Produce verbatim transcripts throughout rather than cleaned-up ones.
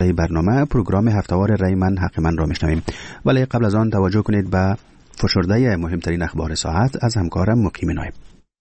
ادامه برنامه پروگرام هفته‌وار رای من حق من را میشنویم، ولی قبل از آن توجه کنید به فشرده مهمترین اخبار ساعت از همکارم مقیم نایب.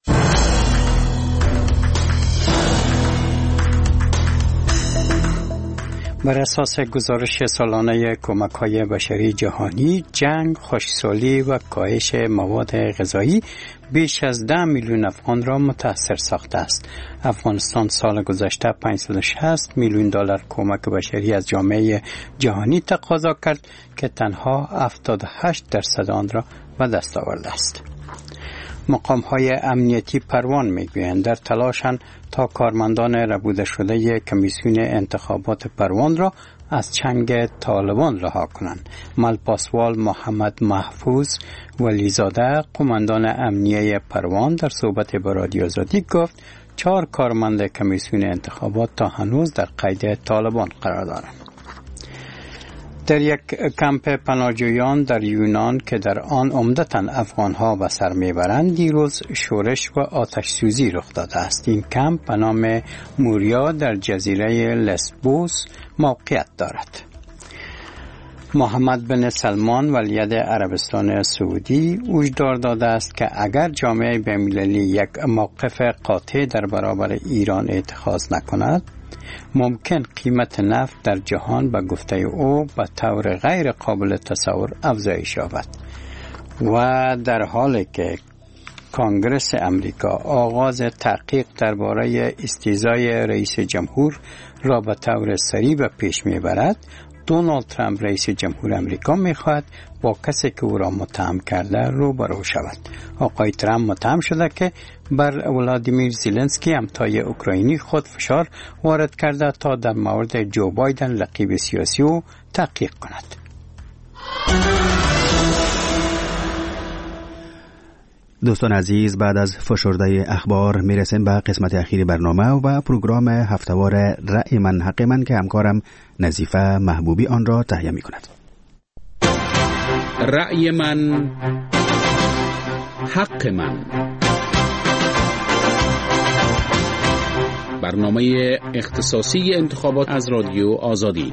بر اساس گزارش سالانه کمک‌های بشری جهانی، جنگ، خشکسالی و کاهش مواد غذایی بیش از ده میلیون افغان را متاثر ساخته است. افغانستان سال گذشته پانصد و شصت میلیون دلار کمک بشری از جامعه جهانی تقاضا کرد که تنها هفتاد و هشت درصد آن را به دست آورده است. مقام‌های امنیتی پروان می‌گویند در تلاشند تا کارمندان ربوده شده کمیسیون انتخابات پروان را از چنگ طالبان رها کنند. ملپاسوال محمد محفوظ ولیزاده قماندان امنیه پروان در صحبت با رادیو آزادی گفت چهار کارمند کمیسیون انتخابات تا هنوز در قید طالبان قرار دارند. در یک کمپ پناهجویان در یونان که در آن عمدتاً افغان‌ها به سر میبرند، دیروز شورش و آتش سوزی رخ داده است. این کمپ به نام موریا در جزیره لسبوس موقعیت دارد. محمد بن سلمان ولیعهد عربستان سعودی هشدار داده است که اگر جامعه بین‌المللی یک موقف قاطع در برابر ایران اتخاذ نکند، ممکن قیمت نفت در جهان به گفته او به طور غیر قابل تصور افزایش یابد. و در حالی که کنگره امریکا آغاز تحقیق درباره استیضای رئیس جمهور را به طور سریع به پیش میبرد، دونالد ترامپ رئیس جمهور امریکا میخواهد با کسی که او را متهم کرده روبرو شود. آقای ترامپ متهم شده که بر ولادیمیر زلنسکی همتای اوکراینی خود فشار وارد کرده تا در مورد جو بایدن رقیب سیاسی او تحقیق کند. دوستان عزیز، بعد از فشرده اخبار میرسیم به قسمت اخیر برنامه و پروگرام هفته‌وار رای من حق من که همکارم نظیفه محبوبی آن را تهیه می کند. رای من حق من، برنامه اختصاصی انتخابات از رادیو آزادی.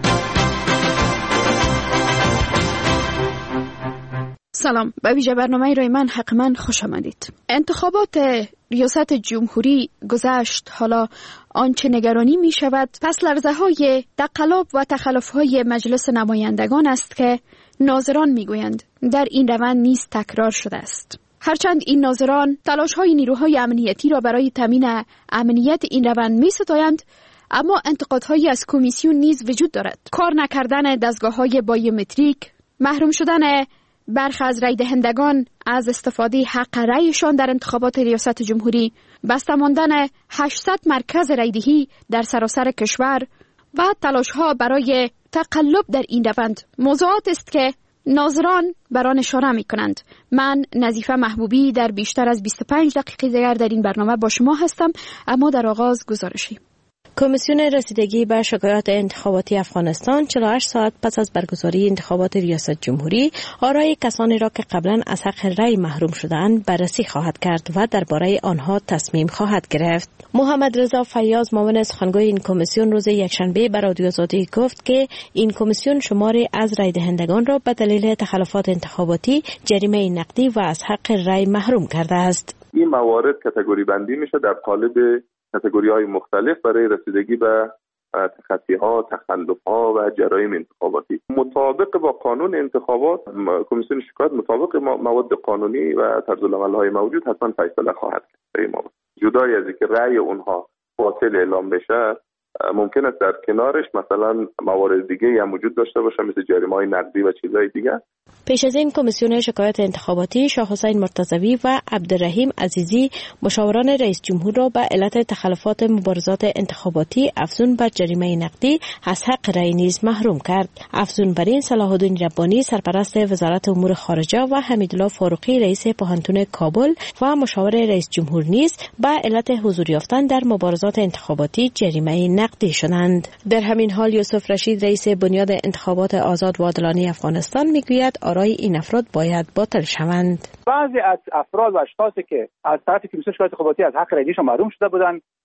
سلام، به ویژه برنامه رای من حق من خوش آمدید. انتخابات ریاست جمهوری گذشت. حالا آنچه نگرانی می شود پس لرزه های تقلب و تخلف های مجلس نمایندگان است که ناظران می گویند در این روند نیز تکرار شده است. هرچند این ناظران تلاش های نیروهای امنیتی را برای تامین امنیت این روند می ستایند، اما انتقادهایی از کمیسیون نیز وجود دارد. کار نکردن دستگاه های بایومتریک، محروم شدن برخی از رای دهندگان از استفاده حق رایشان در انتخابات ریاست جمهوری، بسته ماندن هشتصد مرکز رایدهی در سراسر کشور و تلاش‌ها برای تقلب در این روند موضوعات است که ناظران بر آن اشاره می‌کنند. من نظیفه محبوبی در بیشتر از بیست و پنج دقیقه دیگر در این برنامه با شما هستم، اما در آغاز گزارشی. کمیسیون رسیدگی به شکایات انتخاباتی افغانستان چهل و هشت ساعت پس از برگزاری انتخابات ریاست جمهوری آرای کسانی را که قبلا از حق رأی محروم شده‌اند بررسی خواهد کرد و درباره آنها تصمیم خواهد گرفت. محمد رضا فیاض معاون سخنگوی این کمیسیون روز یکشنبه به رادیو آزادی گفت که این کمیسیون شماری از رای دهندگان را به دلیل تخلفات انتخاباتی جریمه نقدی و از حق رأی محروم کرده است. این موارد کاتگوری بندی میشه در قالب کاتگوری‌های مختلف برای رسیدگی به تخطی‌ها، تخلف‌ها و جرایم انتخاباتی. مطابق با قانون انتخابات، کمیسیون شکایت مطابق مواد قانونی و طرزالعمل‌های موجود حتما فیصله خواهد کرد. جدای از اینکه رأی اونها باطل اعلام بشه، ممکن است در کنارش مثلا موارد دیگه هم وجود داشته باشه مثل جریمه‌های نقدی و چیزهای دیگه. پیش از این کمیسیون شکایات انتخاباتی شاه حسین مرتضوی و عبدالرحیم عزیزی مشاوران رئیس جمهور را به علت تخلفات مبارزات انتخاباتی افزون بر جریمه نقدی از حق رأی نیز محروم کرد. افزون بر این صلاح الدین ربانی سرپرست وزارت امور خارجه و حمیدالله فاروقی رئیس پوهنتون کابل و مشاور رئیس جمهور نیز به علت حضور یافتن در مبارزات انتخاباتی جریمه نقدی شدند. در همین حال یوسف رشید رئیس بنیاد انتخابات آزاد و عادلانه افغانستان میگوید آرای این افراد باید باطل شوند. بعضی از افراد و اشخاصی که از طرف کمیسیون شکایات انتخاباتی از حق رأیشان محروم شده بودند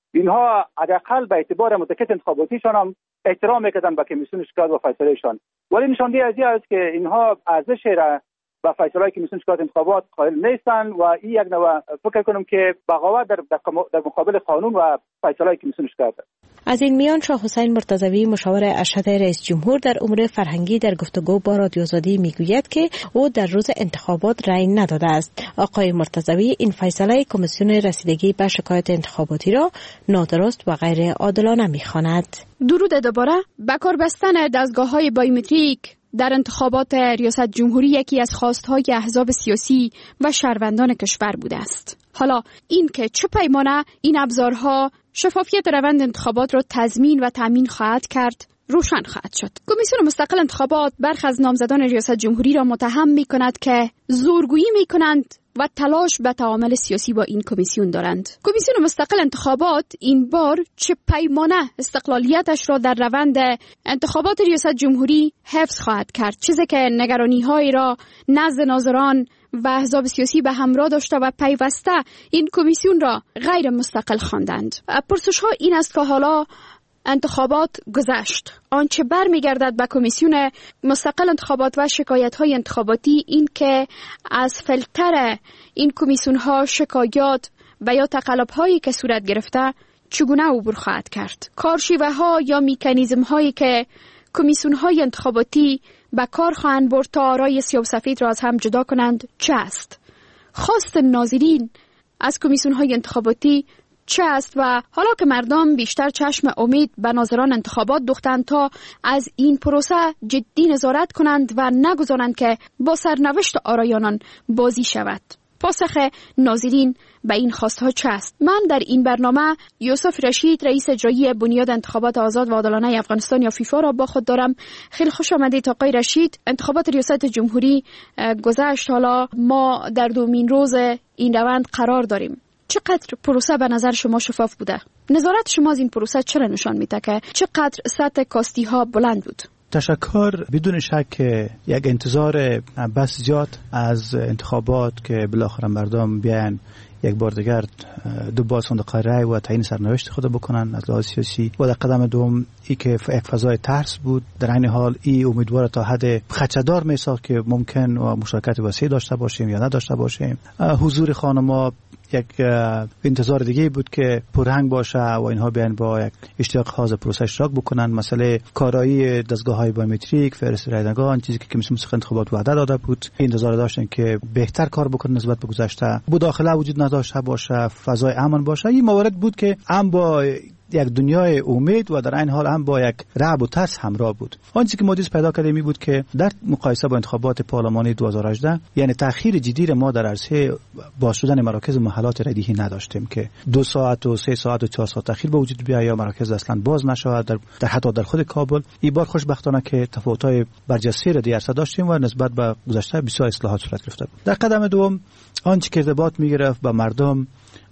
اینها حداقل به اعتبار مدت انتخاباتیشان هم احترام میکردن به کمیسیون شکایت و فیصلهشان، ولی نشانده از این است که اینها ارزش را و فیصله کمیسیون شکایت انتخابات قائل نیستن و این یک نوع فکر کنم که بغاوت در در مقابل قانون و فیصله کمیسیون شکایت است. از این میان شاه حسین مرتضوی مشاور ارشد رئیس جمهور در امور فرهنگی در گفتگو با رادیو آزادی میگوید که او در روز انتخابات رأی نداده است. آقای مرتضوی این فیصله کمیسیون رسیدگی به شکایت انتخاباتی را نادرست و غیر عادلانه میخواند. درود دوباره. به کار بستن دستگاه‌های بایومتریک در انتخابات ریاست جمهوری یکی از خواست‌های احزاب سیاسی و شهروندان کشور بوده است. حالا این که چه پیمانه این ابزارها شفافیت روند انتخابات را تضمین و تامین خواهد کرد روشن خواهد شد. کمیسیون مستقل انتخابات برخی از نامزدان ریاست جمهوری را متهم می‌کند که زورگویی می‌کنند و تلاش به تعامل سیاسی با این کمیسیون دارند. کمیسیون مستقل انتخابات این بار چه پیمانه استقلالیتش را در روند انتخابات ریاست جمهوری حفظ خواهد کرد، چیزی که نگرانی‌هایی را نزد ناظران و احزاب سیاسی به همراه داشته و پیوسته این کمیسیون را غیر مستقل خواندند. پرسش‌ها این است که حالا انتخابات گذشت، آنچه برمیگردد به کمیسیون مستقل انتخابات و شکایت‌های انتخاباتی این که از فیلتر این کمیسیون‌ها شکایات و یا تقلب‌هایی که صورت گرفته چگونه عبور خواهد کرد. کارشیوه‌ها یا میکانیزم‌هایی که کمیسیون‌های انتخاباتی به کار خواهند برد تا آرای سیاه و سفید را از هم جدا کنند چه است؟ خواست ناظرین از کمیسیون‌های انتخاباتی چه است؟ و حالا که مردم بیشتر چشم امید به ناظران انتخابات دوختند تا از این پروسه جدی نظارت کنند و نگذارند که با سرنوشت آرایانان بازی شود. پاسخ ناظرین به این خواستها چه است؟ من در این برنامه یوسف رشید رئیس اجرایی بنیاد انتخابات آزاد و عادلانه افغانستان یا فیفا را با خود دارم. خیلی خوش آمدید آقای رشید. انتخابات ریاست جمهوری گذشت، حالا ما در دومین روز این روند قرار داریم. چقدر پروسه به نظر شما شفاف بوده؟ نظارت شما از این پروسه چرا نشان میده که چقدر سطح کاستی ها بلند بود؟ تشکر. بدون شک یک انتظار بس زیاد از انتخابات که بالاخره مردم بیان یک بار دیگر دو باز صندوق رای و تعیین سرنوشت خود بکنن از لحاظ سیاسی. و در قدم دوم ای که یک فضای ترس بود، در این حال ای امیدوار تا حد خدشه‌دار میساخت که ممکن و مشارکت وسیع داشته باشیم یا نداشته باشیم. حضور خانم‌ها یک انتظار دیگه بود که پرهنگ باشه و اینها بیان با یک اشتیاق خاص پروسه اشتراک بکنن. مسئله کارایی دستگاه‌های بایومتریک، فهرست رایدگان، چیزی که کمیسیون مستقل انتخابات وعده داده بود، انتظار داشتن که بهتر کار بکنه نسبت به گذشته، مداخله وجود نداشته باشه، فضای امن باشه. این موارد بود که هم با یک دنیای امید و در این حال هم با یک رعب و ترس همراه بود. آنچه که ما دیز پیدا کردیم این بود که در مقایسه با انتخابات پارلمانی دو هزار و هجده یعنی تأخیر جدی ما در عرصه باز شدن مراکز و محلات رایدهی نداشتیم که دو ساعت و سه ساعت و چهار ساعت تأخیر به وجود بیاید یا مراکز اصلا باز نشود در, در حتی در خود کابل. این بار خوشبختانه که تفاوت‌های برجسته را در عرصه داشتیم و نسبت به گذشته بسیار اصلاحات صورت گرفته بود. در قدم دوم آنچه که ارتباط می‌گرفت با مردم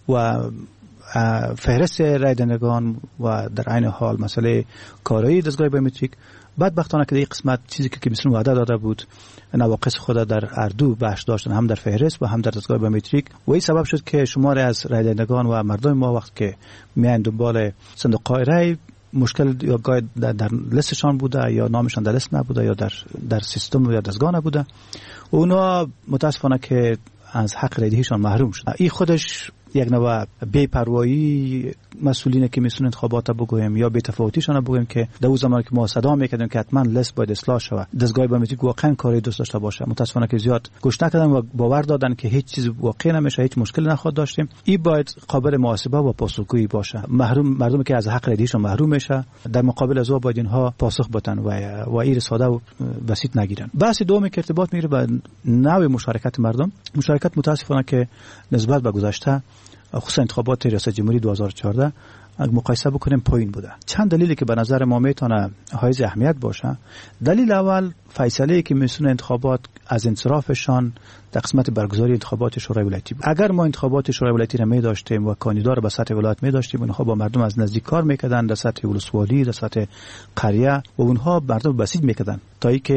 و فهرست رایدهندگان و در عین حال مسئله کارایی دستگاه بایومتریک، بدبختانه که در این قسمت چیزی که کمیسیون وعده داده بود نواقص خود در اردو بحث داشتن، هم در فهرست و هم در دستگاه بایومتریک، و این سبب شد که شماری از رایدهندگان و مردم ما وقت که میان دنبال صندوق رای مشکل یا گاهی در, در لیستشان بوده یا نامشان در لیست نبوده یا در در سیستم یا دستگاه نبوده، و اونا متاسفانه که از حق رایدهیشان محروم شد. این خودش یک نوع بی‌پروایی مسئولین کمیسیون انتخابات بگویم یا بی‌تفاوتیشان بگویم که در اون زمان که ما صدا می‌کردیم که حتما لیست باید اصلاح شود، دستگاه بایومتریک واقعا کاری دوست داشته باشه، متاسفانه که زیاد گوش نکردن و باور دادن که هیچ چیز واقعی نمیشه، هیچ مشکلی نخواهد داشتیم. این باید قابل محاسبه و پاسخگویی باشه. محروم مردمی که از حق رایدهیشان محروم میشه، در مقابل از او باید اینها پاسخ بدن و و این ساده و بسیط نگیرن. بحث دومی که ارتباط میگیره به نوع مشارکت مردم، مشارکت متاسفانه که نسبت به گذشته خصوصا انتخابات ریاست جمهوری دو هزار و چهارده اگه مقایسه بکنیم پایین بوده. چند دلیلی که به نظر ما میتونه حائز اهمیت باشه. دلیل اول فیصله که کمیسیون انتخابات از انصرافشان در قسمت برگزاری انتخابات شورای ولایتی بود. اگر ما انتخابات شورای ولایتی را می داشتیم و کاندیدا را به سطح ولایت می داشتیم، اونها با مردم از نزدیک کار میکردن، در سطح ولسوالی، در سطح قریه، و اونها مردم بسیج میکردن تا اینکه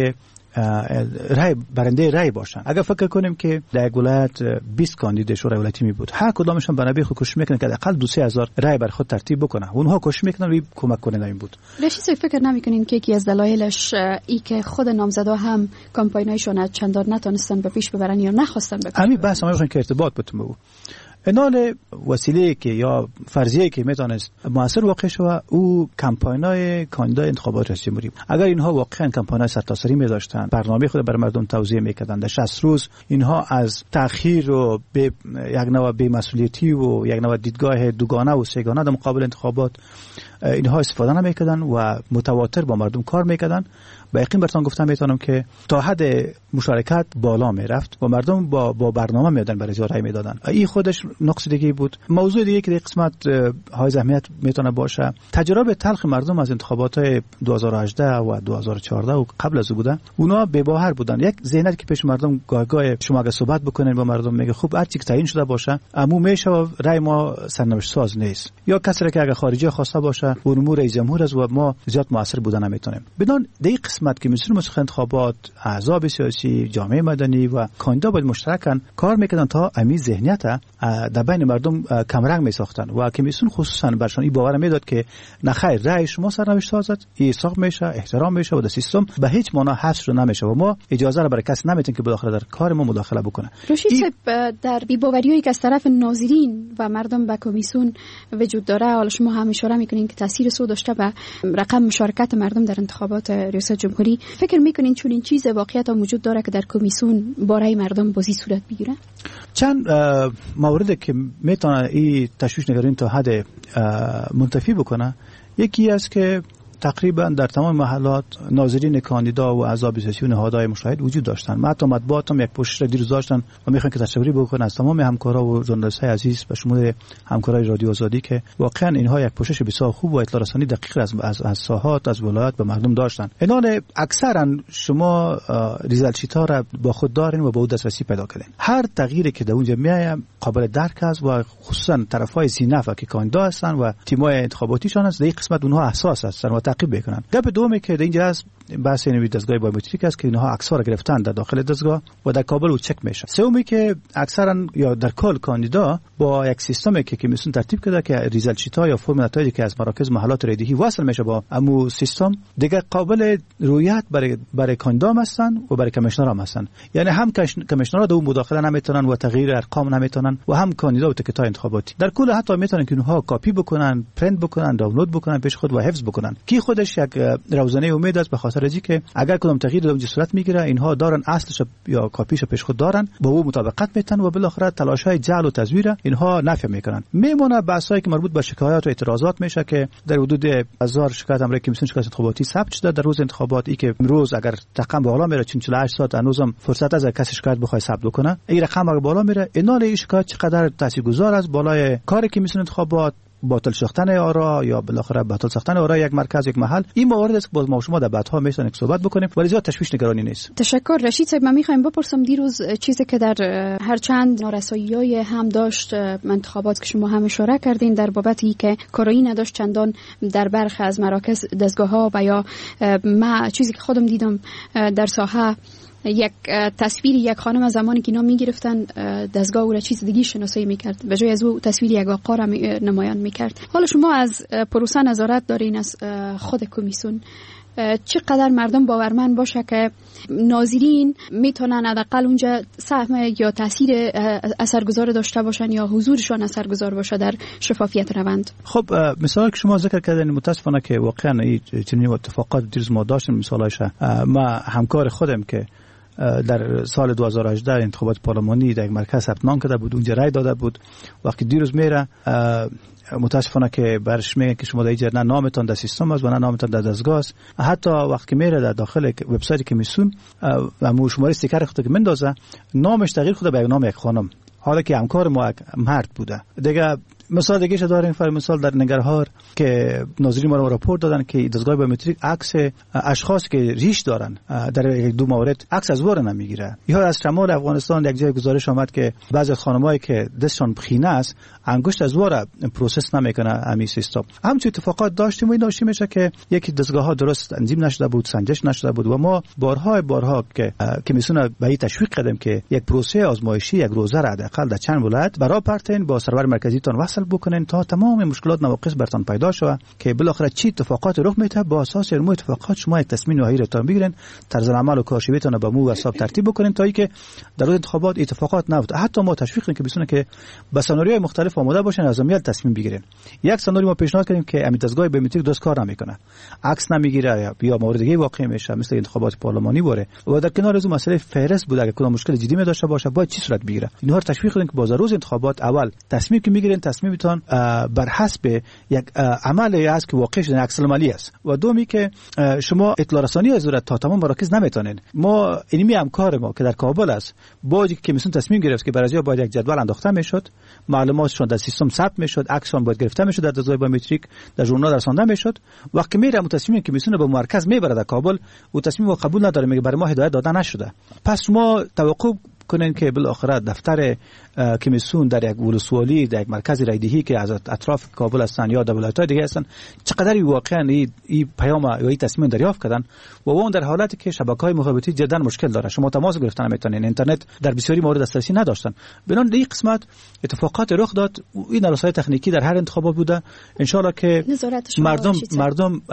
رای برنده رای باشن. اگر فکر کنیم که در یک ولایت بیست کاندید شورای ولایتی می بود، هر کدامشون بنابه خود کوشش میکنن که حداقل دو سه هزار رای بر خود ترتیب بکنه، اونها کوشش میکنن و کمک کننده این بود. رشید فکر نمیکنین که یکی از دلایلش ای که خود نامزدا هم کمپاینایشون چندان نتونستن به پیش ببرن یا نخواستن به پیش همین بحث ما که ارتباط بتونه بود. انال وسیله که یا فرضیه که میتونست موثر واقع شود او کمپاینای کاندیدای انتخابات ریاست جمهوری. اگر اینها واقعا کمپاینای سرتاسری می داشتن، برنامه خود بر مردم توضیح میکردن، در شصت روز اینها از تأخیر و به یک نوع بی‌مسئولیتی و یک نوع دیدگاه دوگانه و سه‌گانه در مقابل انتخابات اینها استفاده نمیکردن و متواتر با مردم کار میکردن، با یقین براتون گفتم میتونم که تا حد مشارکت بالا میرفت و مردم با با برنامه میدادن برای رای میدادن. این خودش نقص دیگه بود. موضوع دیگه که در قسمت های اهمیت میتونه باشه، تجربه تلخ مردم از انتخابات دو هزار و هجده و دو هزار و چهارده و قبل از بودن، اونا به باور بودن. یک ذهنیت که پیش مردم گاه گاه شما اگه صحبت بکنین با مردم میگه خوب هر چی که تعیین شده باشه عمو میشه و رای ما سرنوشت ساز نیست، یا کسی که اگه خارجی خواسته باشه و امور رئیس جمهور از و ما زیاد موثر بودن نمیتونیم. بدون در قسمت که مسئول مسخ انتخابات، احزاب سیاسی، جامعه مدنی و کاندیدا باید مشترکاً کار میکردن تا امی ذهنیت در بین مردم کمرنگ میساختن و که مسئول خصوصا برشان این باور میداد که نه خیر رای شما سرنوشت سازد، حساب میشه، احترام میشه و در سیستم به هیچ معنا حذف نمیشه و ما اجازه را برای کسی نمیتیم که بداخل در کار ما مداخله بکنه. رشید صاحب، در بی‌باوریایی که از طرف ناظرین و مردم به کمیسیون وجود داره، حالا شما هم اشاره میکنین که تاثیر سو داشته به رقم مشارکت مردم در انتخابات ریاست جمهوری، فکر میکنین چون این چیز واقعیت وجود داره که در کمیسیون برای مردم بازی صورت بگیره؟ چند موردی که میتونه این تشویش نگرانی تا حد منتفی بکنه، یکی است که تقریبا در تمام محلات ناظرین کاندیدا و اعضای سیاسی و نهادهای مشاهد وجود داشتن. ما حتی مطبوعات هم یک پوشش را دیروز داشتن و میخوان که تشکر بکنن از تمام همکارا و ژورنالیست‌های عزیز به شمول همکارای رادیو آزادی که واقعا اینها یک پوشش بسیار خوب و اطلاع رسانی دقیق از از, از ساحات از ولایات به مردم داشتن. اینان اکثرا شما ریزالت شیت‌ها را با خود دارین و با دسترسی پیدا کردین. هر تغییری که در اونجا میاد قابل درک است و خصوصا طرفای زینف که کاندیدا هستن و تیم‌های انتخاباتیشان است، در این قسمت اونها حساس هستن و تعقیب بکنن. گپ دومی که در اینجا است بحث اینوی دستگاه بایومتریک است که اینها عکس‌ها را گرفتن در داخل دستگاه و در کابل و چک میشه. سومی که اکثرا یا در کل کاندیدا با یک سیستمی که کمیسیون ترتیب کرده که ریزالت شیت‌ها یا فرم نتایجی که از مراکز محلات رایدهی وصل میشه با امو سیستم دیگه قابل رویت برای برای کاندیدا هستن و برای کمیشنر هم هستن. یعنی هم کمیشنرها در اون مداخله نمیتونن و تغییر ارقام نمیتونن و هم کاندیدا و تکت‌های انتخاباتی. در کل حتی میتونن که اونها کاپی بکنن، پرینت بکنن، دانلود بکنن پیش خود و حفظ بکنن. کی خودش یک روزانه امید است به خاطر اینکه اگر کدام تغییر در اونجا صورت میگیره اینها دارن اصلش یا کاپیش پیش خود دارن، با او مطابقت میتن و بالاخره تلاش‌های جعل و تزویر اینها نفی میکنن. میمونه بحثایی که مربوط به شکایات و اعتراضات میشه که در حدود هزار شکایت امر کمیسیون شکایت انتخاباتی ثبت شده در روز انتخابات. ای که امروز اگر رقم بالا میره چهل و هشت ساعت هنوزم فرصت از کسی شکایت بخواد ثبت بکنه، این رقم اگر بالا میره اینال این شکایت چقدر تاثیرگذار است بالای کار کمیسیون انتخابات، باطل ساختن آرا یا بالاخره باطل ساختن آرا یک مرکز یک محل. این موارد است که باز ما شما در بعدها میتونیم صحبت بکنیم ولی زیاد تشویش نگرانی نیست. تشکر رشید صاحب. من میخوایم بپرسم دیروز چیزی که در هر چند نارسایی‌های هم داشت انتخابات که شما هم اشاره کردین در بابتی که کارایی نداشت چندان در برخی از مراکز دستگاه‌ها و یا ما چیزی که خودم دیدم در ساحه یک تصویر یک خانم از زمانی که اینا میگرفتن دستگاه او را چیز دیگه شناسایی میکرد به جای از او تصویر یک آقا را نمایان میکرد. حالا شما از پروسه نظارت دارین از خود کمیسیون، چقدر مردم باورمند باشه که ناظرین میتونن حداقل اونجا سهم یا تاثیر اثرگذار داشته باشن یا حضورشان اثرگذار باشه در شفافیت روند؟ خب مثالی که شما ذکر کردین متاسفانه که واقعا چنین اتفاقات دیروز ما داشتیم مثالایش. ما همکار خودم که در سال دو هزار و هجده انتخابات پارلمانی در یک مرکز ثبت نام کرده بود، اونجا رای داده بود. وقتی دیروز میره متاسفانه که برش میگه که شما در اینجا نه نامتان در سیستم است و نه نامتان در دستگاه است. حتی وقتی میره در داخل وبسایت کمیسیون و مو شماره استیکر خود که مندازه نامش تغییر خود به نام یک خانم، حالا که همکار ما مرد بوده. دیگه مثال دیگه ش داریم. فر مثال در ننگرهار که ناظرین ما راپورت دادن که دستگاه بیومتریک عکس اشخاص که ریش دارن در یک دو مورد عکس از وار نمیگیره. یا از شمال افغانستان یک جای گزارش آمد که بعضی از خانمایی که دستشون پخینه است انگشت از وار پروسس نمیکنه همین سیستم. همچین اتفاقات داشتیم و این داشتیم میشه که یکی دستگاه ها درست انجام نشده بود، سنجش نشده بود و ما بارها بارها که که میسونه به این تشویق کردیم که یک پروسه آزمایشی یک روزه را حداقل در چند ولایت برای پرتین با سرور مرکزی تان وصل بکنین تا تمام مشکلات نواقص برتان پیدا شود که بالاخره چی اتفاقات رخ میده با اساس علم اتفاقات شما یک تصمیم نهایی را تان بگیرین، طرز عمل و کارشویتون به مو حساب ترتیب بکنین تا اینکه در روز انتخابات اتفاقات نیفته. حتی ما تشویق کردیم که میسونه که با سناریوهای مختلف آماده باشن از عمل تصمیم بگیرین. یک سناریو ما پیشنهاد کردیم که امید دستگاه بیومتریک درست کار نمیکنه، عکس نمیگیره یا مورد دیگه واقع میشه مثل انتخابات پارلمانی باره و در کنار از مسئله فهرست بود اگه کدام مشکل جدی می داشته باشه باید چی صورت بگیره. اینها رو تشویق کردیم که باز روز انتخابات اول تصمیم که میگیرین تصمیمتون بر حسب یک عملی است که واقع شده عکس العملی است و دومی که شما اطلاع رسانی از تا تمام مراکز نمیتونین. ما اینمی همکار ما که در کابل است باید که میسون تصمیم گرفت که برای باید یک جدول انداخته میشد، معلوماتشون در سیستم ثبت میشد، عکسشون باید گرفته میشد، در دستگاه بیومتریک در ژورنال رسانده میشد. وقتی میره تصمیم که میسونه به مرکز میبره در کابل و تصمیم رو قبول نداره، میگه برای ما هدایت داده نشده. پس ما توقع کنین که بالاخره دفتر کمیسیون در یک ولسوالی در یک مرکز رایدهی که از اطراف کابل هستن یا در ولایت‌های دیگه هستن چقدر واقعا این پیام یا این تصمیم دریافت کردن و اون در حالتی که شبکه‌های مخابراتی جدا مشکل داره، شما تماس گرفتن نمیتونین، اینترنت در بسیاری موارد دسترسی نداشتن. بنان در این قسمت اتفاقات رخ داد. این رسانه‌های تکنیکی در هر انتخابات بوده. ان شاءالله که مردم مردم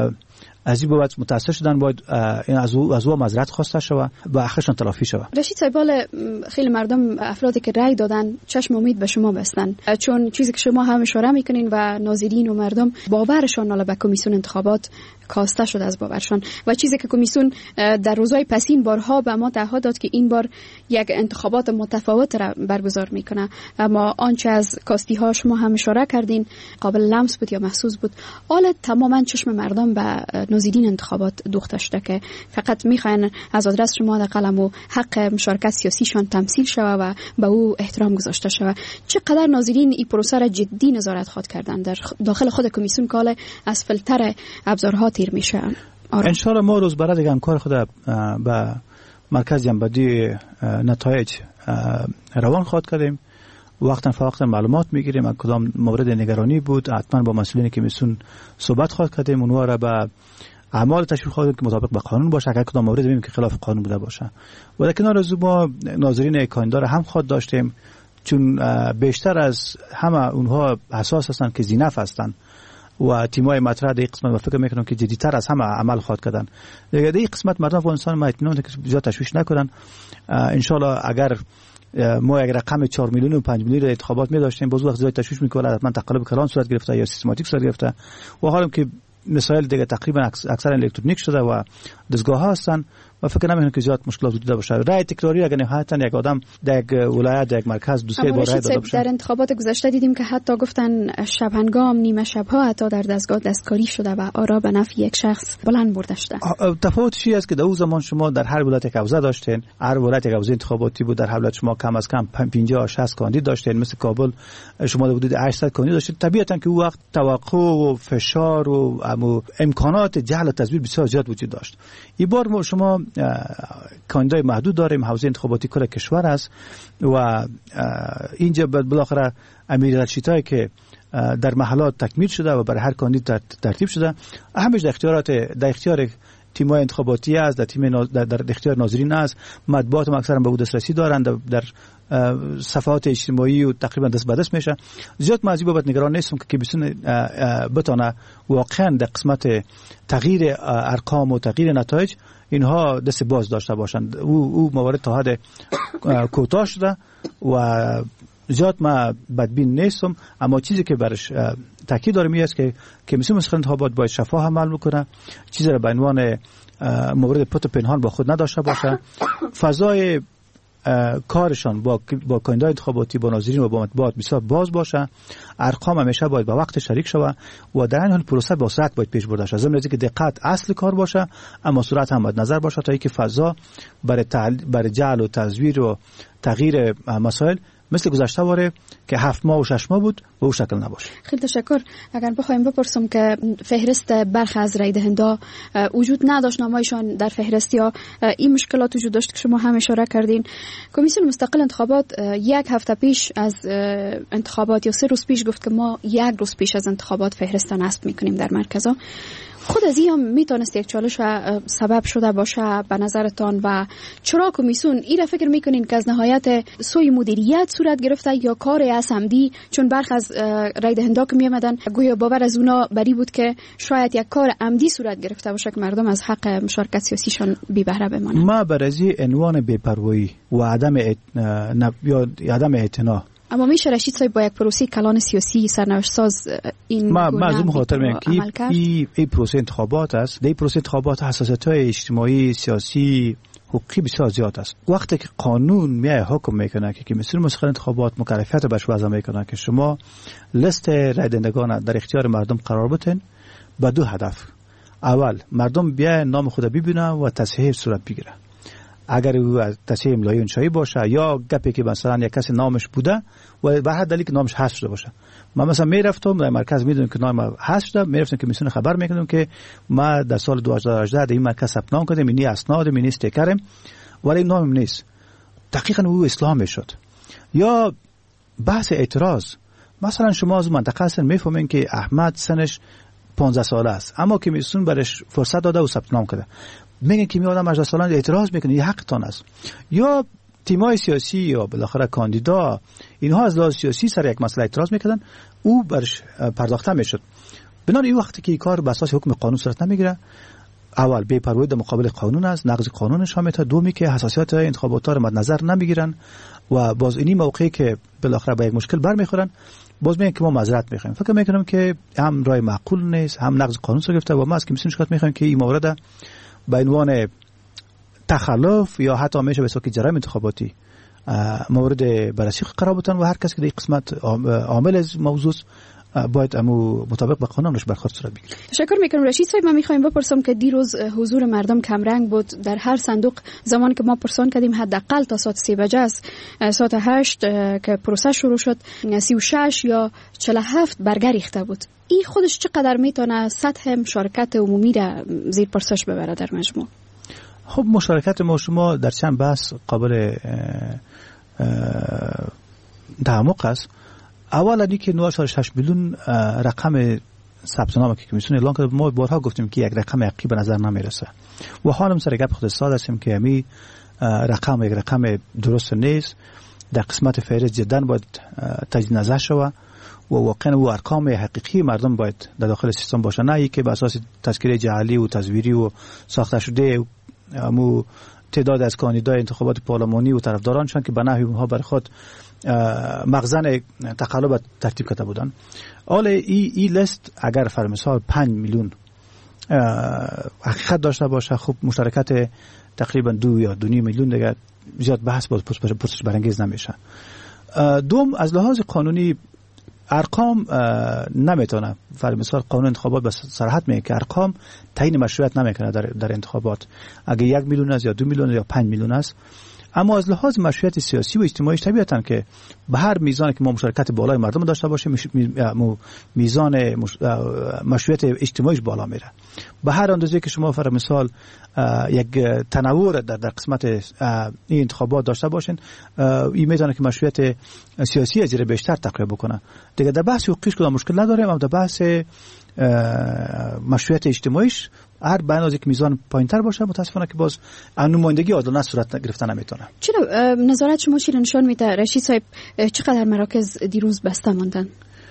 از این بابت متأثر شدن باید این از او از او معذرت خواسته شود و آخرشان تلافی شود. رشید صاحب، خیلی مردم افرادی که رأی دادن چشم امید به شما بستن، چون چیزی که شما هم اشاره میکنین و ناظرین و مردم باورشان حالا به کمیسیون انتخابات کاسته شده از باورشان و چیزی که کمیسیون در روزهای پسین بارها به ما تعهد داد که این بار یک انتخابات متفاوت را برگزار میکنه، اما آنچه از کاستی ها شما هم اشاره کردین قابل لمس بود یا محسوس بود. حالا تماما چشم مردم به ناظرین انتخابات دوخته شده که فقط میخواین از آدرس شما در قلم و حق مشارکت سیاسیشان تمثیل شود و به او احترام گذاشته شود. چقدر ناظرین این پروسه را جدی نظارت خواد کردن در داخل خود کمیسیون که از فیلتر ابزارها تیر میشه؟ ان شاء الله ما روز برای دیگه همکار خود به مرکز جنبندی نتایج روان خواد کردیم. وقتا فوقتا معلومات میگیریم از کدام مورد نگرانی بود، حتما با مسئولین کمیسیون صحبت خواد کردیم، اونها را به اعمال تشویق خواهد که مطابق با قانون باشه، اگر کدام مورد ببینیم که خلاف قانون بوده باشه. و در کنار از ما ناظرین کاندار هم خود داشتیم، چون بیشتر از همه اونها حساس هستن که زینف هستن و تیمای مطرح در این قسمت فکر میکنم که جدیتر از همه عمل خواهد کردن. در این قسمت مردم افغانستان ما اطمینان که زیاد تشویش نکنن. ان شاء الله اگر ما یک رقم چهار میلیون و پنج میلیون انتخابات می داشتیم باز وقت زیاد تشویش میکنه، حتما تقلب کلان صورت گرفته یا سیستماتیک صورت گرفته و حالا که مسائل دیگه تقریبا اکثر الکترونیک شده و دستگاه ها هستن و فکر نمی‌کنم که زیاد مشکلات وجود باشه. رای تکراری اگر نهایتا یک آدم در یک ولایت در یک مرکز دو سه بار رای داده باشه. در انتخابات گذشته دیدیم که حتی گفتن شب هنگام نیمه شب ها حتی در دستگاه دستکاری شده و آرا به نفع یک شخص بلند برده شده. تفاوت چی است که در اون زمان شما در هر ولایت یک حوزه داشتین، هر ولایت یک حوزه انتخاباتی بود، در هر ولایت شما کم از کم پنجاه شصت کاندید داشتین. مثل کابل شما در حدود هشتصد کاندید داشتید. طبیعتا که اون وقت توقع و فشار و امکانات جهل و تزویر بسیار زیاد وجود داشت. این بار ما شما کاندیدای محدود داریم، حوزه انتخاباتی کل کشور است و اینجا بالاخره امیر شیتایی که در محلات تکمیل شده و برای هر کاندید ترتیب شده، همش در اختیارات در اختیار تیم‌های انتخاباتی است، در تیم ناز... در, در اختیار ناظرین است. مطبوعات هم اکثرا به او دسترسی دارند، در, در صفحات اجتماعی و تقریبا دست به دست میشه. زیاد من از این بابت نگران نیستم که کمیسیون بتونه واقعا در قسمت تغییر ارقام و تغییر نتایج اینها دست باز داشته باشند. او او موارد تا حد کوتاه شده و زیاد من بدبین نیستم، اما چیزی که برش تاکید دارم است که کمیسیون انتخابات باید شفاف عمل بکنه، چیزی را به عنوان مورد پت پنهان با خود نداشته باشه. فضای کارشان با با کاندیدای انتخاباتی، با ناظرین و با مطبوعات بسیار باز باشه. ارقام همیشه باید با وقت شریک شود و در این حال پروسه با سرعت باید پیش برده شود. ضمن اینکه دقت اصل کار باشه، اما سرعت هم باید نظر باشه تا اینکه فضا برای تعل... برای جعل و تزویر و تغییر مسائل مثل گذشته باره که هفت ماه و شش ماه بود و او شکل نباشه. خیلی تشکر. اگر بخوایم بپرسم که فهرست برخی از رای دهنده وجود نداشت، نامایشان در فهرست یا این مشکلات وجود داشت که شما هم اشاره کردین، کمیسیون مستقل انتخابات یک هفته پیش از انتخابات یا سه روز پیش گفت که ما یک روز پیش از انتخابات فهرست نصب میکنیم در مرکزها. خود از این هم میتونست یک چالش و سبب شده باشه به نظرتان؟ و چرا کمیسیون این را فکر میکنین که از نهایت سوی مدیریت صورت گرفته یا کار عمدی؟ چون برخی از رای دهنده که میامدن گویا باور از اونا بری بود که شاید یک کار عمدی صورت گرفته باشه که مردم از حق مشارکت سیاسیشان بی بهره بمانند. ما برای عنوان بی‌پروایی و عدم ات... یا عدم اعتنا، اما میشه رشید صاحب با یک پروسه کلان سیاسی سرنوشت ساز این ما ما از اون خاطر میگم که این این پروسه انتخابات است. در این پروسه انتخابات حساسیت‌های اجتماعی، سیاسی، حقوقی بسیار زیاد است. وقتی که قانون میای حکم میکنه که کمیسیون مستقل انتخابات مکلفیت بهش وضع میکنه که شما لیست رای دهندگان در اختیار مردم قرار بدین با دو هدف. اول، مردم بیای نام خود ببینن و تصحیح صورت بگیره. اگر او تصحیح املایی انشایی باشه یا گپی که مثلا یک کسی نامش بوده و به هر دلیلی که نامش حذف شده باشه، ما مثلا میرفتم در مرکز میدونم که نام حذف شده، میرفتم که کمیسیون خبر میکردم که ما در سال دو هزار و هجده در این مرکز ثبت نام کردیم، اینی اسناد، اینی استیکرم، ولی این نامم نیست. دقیقاً او اصلاح میشد. یا بحث اعتراض، مثلا شما از منطقه هستن میفهمین که احمد سنش پانزده ساله است اما کمیسیون برش فرصت داده و ثبت نام کرده، میگن که می آدم هجده سالان اعتراض میکنه، این حقتان است. یا تیمای سیاسی یا بالاخره کاندیدا اینها از لحاظ سیاسی سر یک مسئله اعتراض میکردن، او برش پرداخته میشد. بنابراین این وقتی که این کار به اساس حکم قانون صورت نمیگیره، اول بی‌پروایی در مقابل قانون است، نقض قانون شامل است، دومی که حساسیت انتخابات را مد نظر نمیگیرن و باز اینی موقعی که بالاخره به یک مشکل برمیخورن باز میگن که ما معذرت میخوایم. فکر میکنم که هم رای معقول نیست، هم نقض قانون صورت گرفته و ما از کمیسیون شکایت میخوایم که این مورد به عنوان تخلف یا حتی میشه به صورت جرایم انتخاباتی مورد بررسی قرار بدن و هر کسی که در قسمت عامل از موضوع باید امو مطابق با قانونش برخورد صورت بگیره. تشکر میکنم. رشید صاحب، من میخوایم بپرسم که دیروز حضور مردم کمرنگ بود در هر صندوق. زمانی که ما پرسان کردیم حداقل تا ساعت سه بجه است، ساعت هشت که پروسه شروع شد سی و شش یا چهل و هفت برگر ریخته بود. این خودش چقدر میتونه سطح مشارکت عمومی را زیر پرسش ببره در مجموع؟ خب مشارکت ما شما در چند بحث قابل تعمق است. اولا اینکه نه و شش میلیون رقم ثبت نام که کمیسیون اعلام کرده، ما بارها گفتیم که یک رقم حقیقی به نظر نمیرسه و حالا سر گپ خود استاد هستیم که همین رقم یک رقم درست نیست. در قسمت فهرست جدا باید تجدید نظر شود و واقعا و ارقام حقیقی مردم باید در داخل سیستم باشه، نه ای که به اساس تذکره جعلی و تزویری و ساخته شده مو تعداد از کاندیدای انتخابات پارلمانی و طرفدارانشان که به نحوی اونها بر خود مخزن تقلب ترتیب کرده بودن. حالا این ای لیست اگر فرمثال پنج میلیون حقیقت داشته باشه، خب مشارکت تقریبا دو یا دو نیم میلیون دیگه زیاد بحث باز پرسش برانگیز نمیشه. دوم، از لحاظ قانونی ارقام نمیتونه، فرمثال قانون انتخابات به صراحت میگه که ارقام تعیین مشروعیت نمیکنه در در انتخابات، اگه یک میلیون است یا دو میلیون یا پنج میلیون است. اما از لحاظ مشروعیت سیاسی و اجتماعی طبیعتاً که به هر میزانی که ما مشارکت بالای مردم داشته باشیم میزان مشروعیت اجتماعیش بالا میره. به هر اندازه که شما فرض مثال یک تنوع در در قسمت این انتخابات داشته باشین، این میتونه که مشروعیت سیاسی از زیر بیشتر تقویت بکنه. دیگه در بحث حقوقیش کدام مشکل نداریم، اما در بحث مشروعیت اجتماعیش هر بیان از یک میزان پایینتر باشه متاسفانه که باز نمایندگی عادلانه صورت گرفتن نمیتونه. چرا نظارت شما چی نشان میده رشید صاحب؟ چقدر مراکز دیروز بسته ماندن؟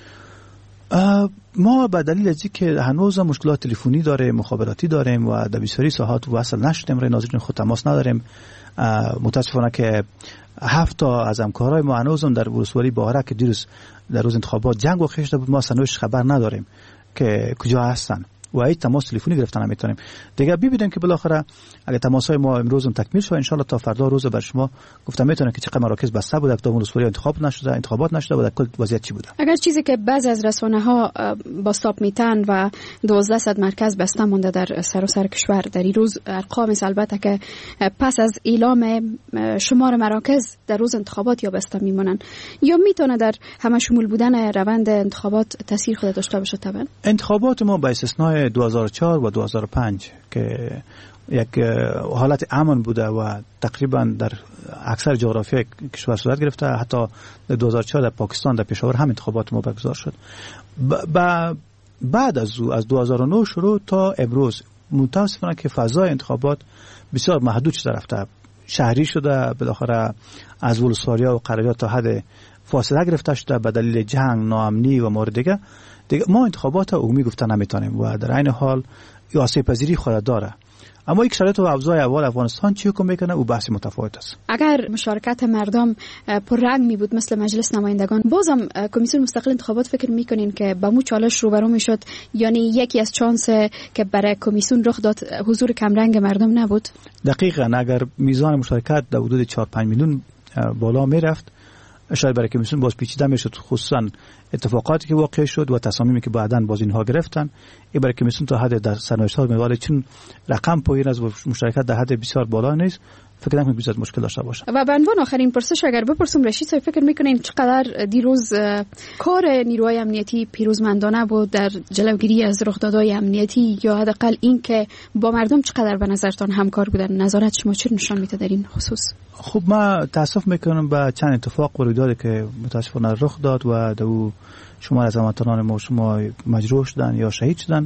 ما به دلیل از اینکه هنوز مشکلات تلفنی داره، مخابراتی داریم و در بسیاری ساحات وصل نشدیم، رای ناظرین خود تماس نداریم. متاسفانه که هفت تا از همکارای ما هنوز در ولسوالی باهره که دیروز در روز انتخابات جنگ و خشته بود، ما سنوش خبر نداریم که کجا هستن و این تماس تلفنی گرفتن نمیتونیم. دیگه ببینیم که بالاخره اگه تماس‌های ما امروز تکمیل شد ان شاء الله تا فردا روز بر شما گفتم میتونم که چقدر مراکز بسته بوده، کدام ولسوالی انتخاب نشده، انتخابات نشده بوده، کل وضعیت چی بوده. اگر چیزی که بعضی از رسانه‌ها باستاب میتن و دوازده صد مرکز بسته مونده در سراسر کشور در این روز، ارقام البته که پس از اعلام شمار مراکز در روز انتخابات یا بسته میمونن، یا میتونه در همه شمول بودن روند انتخابات تاثیر خود داشته باشه؟ طبعا انتخابات ما با استثنای دو هزار و چهار و دو هزار و پنج که یک حالت امن بوده و تقریبا در اکثر جغرافیای کشور صورت گرفته، حتی در دو هزار و چهار در پاکستان در پشاور هم انتخابات ما برگزار شد. ب... بعد از از دو هزار و نه شروع تا امروز متاسفانه که فضای انتخابات بسیار محدود شده رفته، شهری شده، بالاخره از ولسوالی‌ها و قرارات تا حد فاصله گرفته شده به دلیل جنگ، ناامنی و مورد دیگه. دیگه ما انتخابات عمومی گفتن نمیتونیم و در عین حال آسیب پذیری خود داره. اما یک شرایط و اوضاع اول افغانستان چی حکم میکنه او بحث متفاوت است. اگر مشارکت مردم پررنگ می بود مثل مجلس نمایندگان، بازم کمیسیون مستقل انتخابات فکر میکنین که با مو چالش روبرو میشد؟ یعنی یکی از چانس که برای کمیسیون رخ داد حضور کمرنگ مردم نبود؟ دقیقاً اگر میزان مشارکت در حدود چهار پنج میلیون بالا میرفت، شاید برای کمیسیون باز پیچیده میشد، خصوصا اتفاقاتی که واقع شد و تصامیمی که بعداً باز اینها گرفتن. این برای کمیسیون تا حد در سرنوشت‌ها میواله، چون رقم پایین از مشارکت در حد بسیار بالا نیست، فکر نکنم بسیار مشکل داشته باشه. و به عنوان آخرین پرسش اگر بپرسم رشید صاحب، فکر میکنین چقدر دیروز کار نیروهای امنیتی پیروزمندانه بود در جلوگیری از رخدادهای امنیتی، یا حداقل این که با مردم چقدر به نظرتان همکار بودن؟ نظارت شما چه نشان میده در این خصوص؟ خب ما تاسف میکنم به چند اتفاق و رویدادی که متاسفانه رخ داد و دو شما از هموطنان ما شما مجروح شدن یا شهید شدن.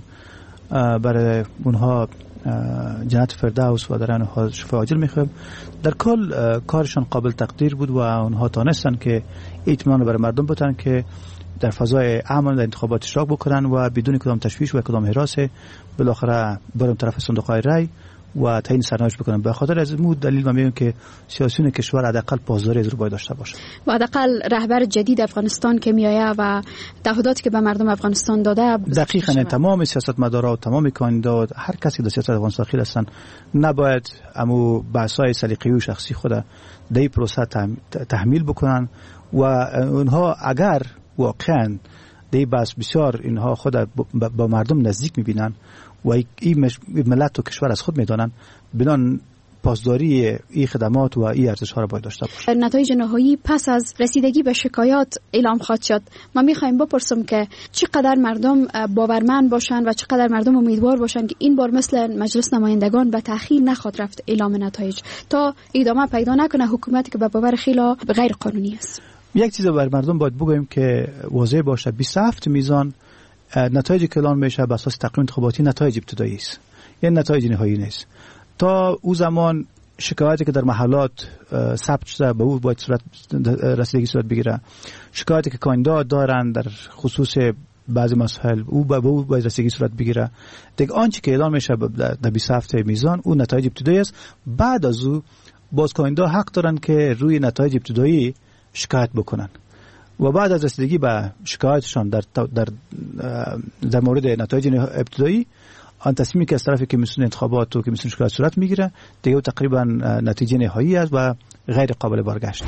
برای اونها جنت فردوس و در آن حال شفای عاجل میخوایم. در کل کارشان قابل تقدیر بود و اونها تانستن که اطمینان برای مردم بتن که در فضای امن در انتخابات اشتراک بکنن و بدون کدام تشویش و کدام هراس بالاخره برم طرف صندوق‌های رای و تعیین سرنوشت بکنن. به خاطر از این دلیل من میگم که سیاسیون کشور حداقل پاسداری از رو باید داشته باشه و حداقل رهبر جدید افغانستان که میآید و تعهداتی که به مردم افغانستان داده دقیقاً تمام سیاستمدارا و تمام کاندیدات هر کسی در سیاست افغانستان داخل هستن نباید امو بحث‌های سلیقه‌ای و شخصی خود در این پروسه تحمیل بکنن و اونها اگر واقعاً در این بحث بسیار اینها خود با مردم نزدیک می‌بینن و این ملت و کشور از خود میدانن، بنان پاسداری این خدمات و این ارزش‌ها را باید داشته باشه. نتایج نهایی پس از رسیدگی به شکایات اعلام خواهد شد. ما می‌خوایم بپرسم که چقدر مردم باورمند باشن و چقدر مردم امیدوار باشن که این بار مثل مجلس نمایندگان به تأخیر نخواهد رفت اعلام نتایج تا ادامه پیدا نکنه حکومتی که به باور خیلی غیر قانونی است. یک چیز بر مردم باید بگویم که واضح باشه، بیست و هفت میزان نتایجی که اعلام میشه بر اساس تقویم انتخاباتی نتایج ابتدایی است، یعنی نتایج نهایی نیست. تا او زمان شکایاتی که در محلات ثبت شده به او باید صورت رسیدگی صورت بگیره، شکایاتی که کاندیدا دارن در خصوص بعضی مسائل او به او باید رسیدگی صورت بگیره. دیگه آنچه که اعلام میشه در بیست و هفت میزان اون نتایج ابتدایی است. بعد از او باز کاندیدا حق دارن که روی نتایج ابتدایی شکایت بکنن و بعد از رسیدگی به شکایتشان در در در مورد نتایج ابتدایی آن تصمیمی که از طرف کمیسیون انتخابات و کمیسیون شکایت صورت میگیره دیگه تقریبا نتیجه نهایی است و غیر قابل بازگشت.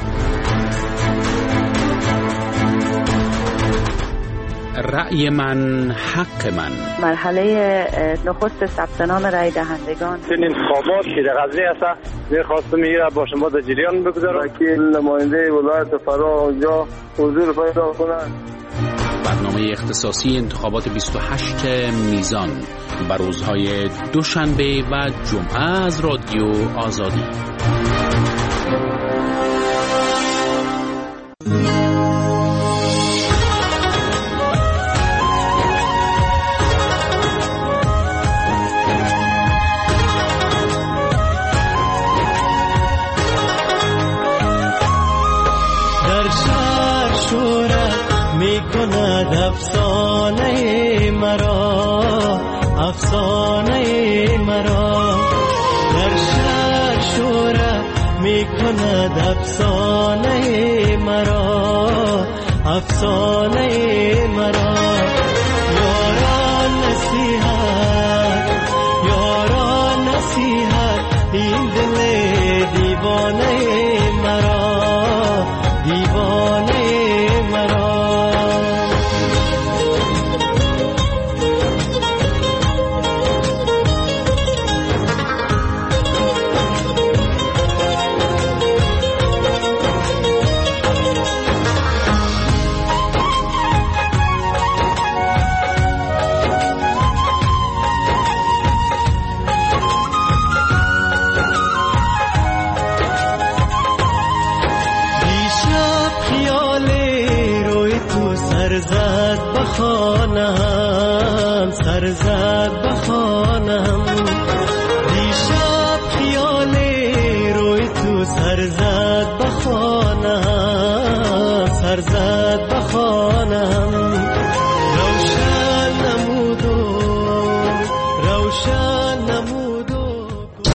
رأی من حق من. مرحله نخست ثبت نام رأی دهندگان. این انتخابات که در قضیه است می‌خواستم میگیره با شما در جریان بگذارم. وکیل نماینده ولایت فرا اونجا حضور پیدا کنند. برنامه اختصاصی انتخابات بیست و هشت میزان بر روزهای دوشنبه و جمعه از رادیو آزادی. میکند افسانه مرا افسانه مرا در شهر شوره میکند افسانه مرا افسانه مرا یاران نصیحت دل دیوانه مرا، دیوانه مرا. سرزد